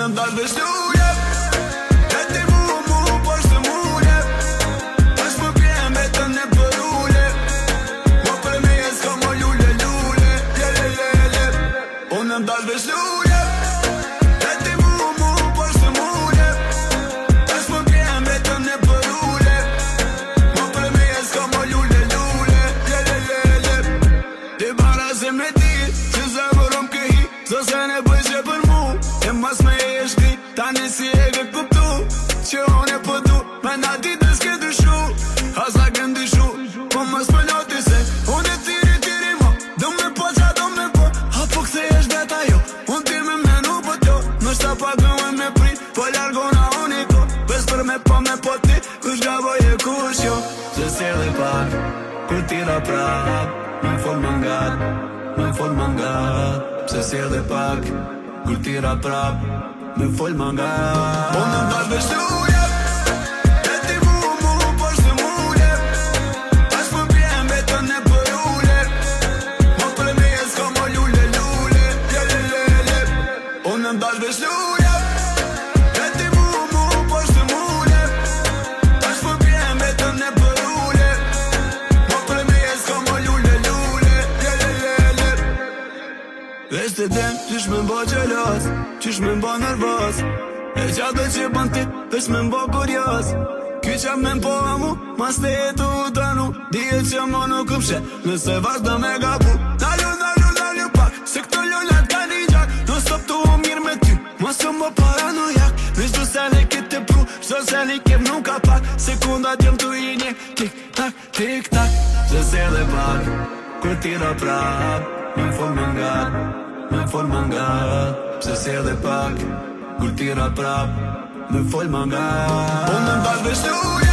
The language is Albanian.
ndash veç lule e ti mu por se mule tash më pjen vetën e përule mo për me jes ka mo lule lule lele unë ndash veç lule e ti mu por se mule tash më pjen vetën e përule mo për me jes ka mo lule lule lele ti bara se me ti që zemërëm këhi zë se ne bëj që për mu e mas me e shkri tani si e ke kuptu që unë e pëdu me na ditës ke dyshu hasa ke ndyshu po mas për loti se unë e tiri mo do me po qa do me po apo këse është veta jo unë tir me menu po tjo në shta pa gëmën me prit po largona unë i ko pes për me po ti kush gavoj e kush jo se se dhe pak kur tira prap me fol mangat pse se dhe pak kur tira prap me fol mangat unë ndash veç lule e ti mu por se mule tash më pjen vetën e përule mo për me jes ka mo lule lele unë ndash veç lule e ti mu por se mule tash më pjen vetën e përule mo për me jes ka mo lule lele veç të dem qysh me mbo gjelos qysh me mbo nervos e qatë që bën ti veç me mbo kurios ky qa me mbo amu mas të jetu u dënu dihet që më nuk këpshe nëse vazhdo me gabu nalu pak se këto lullat ka një gjak non stop tu o mirë me ty mos të më paranojak veç du se ne kete pru shto se ne kem nuk ka pak sekundat jem tu i një tik tak që se dhe pak kur tira prap me fol mangat pse se dhe pak kur tira prap me fol mangat unë ndash veç lule